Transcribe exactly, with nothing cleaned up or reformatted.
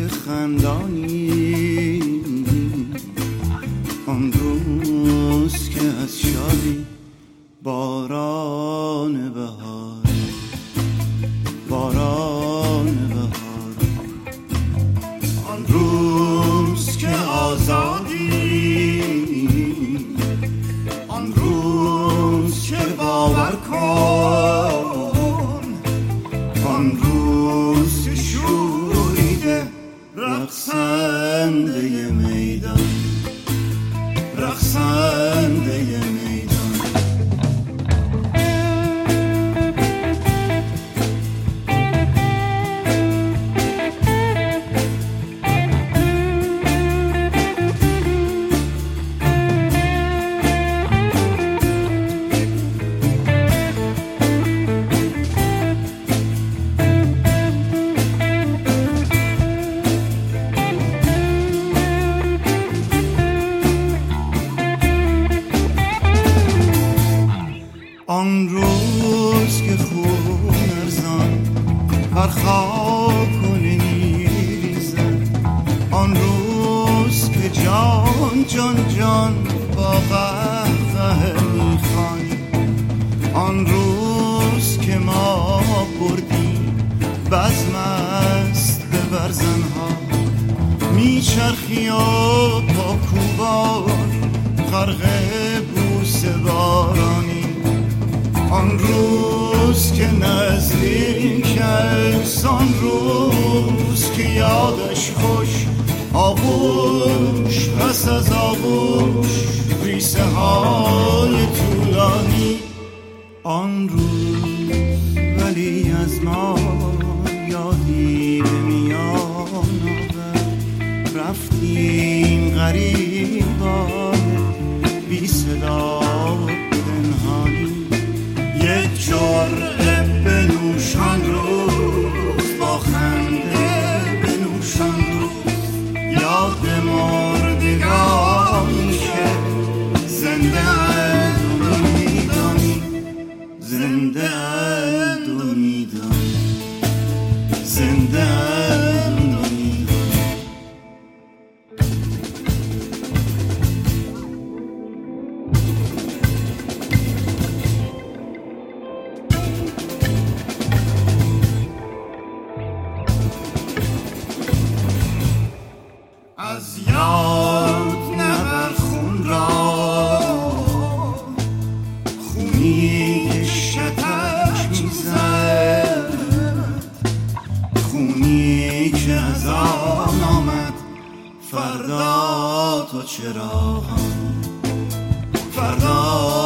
خندانی، آن روز که از شادی باران بهار، باران بهار، آن روز که آزادی، آن روز که باور کن، آن روز که شوریده رقصنده میدان، رقصنده میدان. آن روز که خون ارزان بر خاک و نیریزد، آن روز که جان جان جان با قهقه میخوانی، آن روز که ما بردیم بزم است به برزنها، میچرخی و با کوبان غرق بوسه بارانی، آن روز که نزدیک است، آن روز که یادش خوش، آغوش پس از آغوش ریسه های طولانی، آن روز ولی از ما یادی به میان آورد، رفتیم غریبان بی صدا و پنهانی، یک جرعه بنوشان روز با خنده بنوشان روز، یاد مردگانی که زنده اند و میدانی، زنده اند و میدانی، زنده اند و میدانی. از یاد نبر خون را، خونی که شتک میزد، خونی که از آن آمد فردا تو چراغان، فردا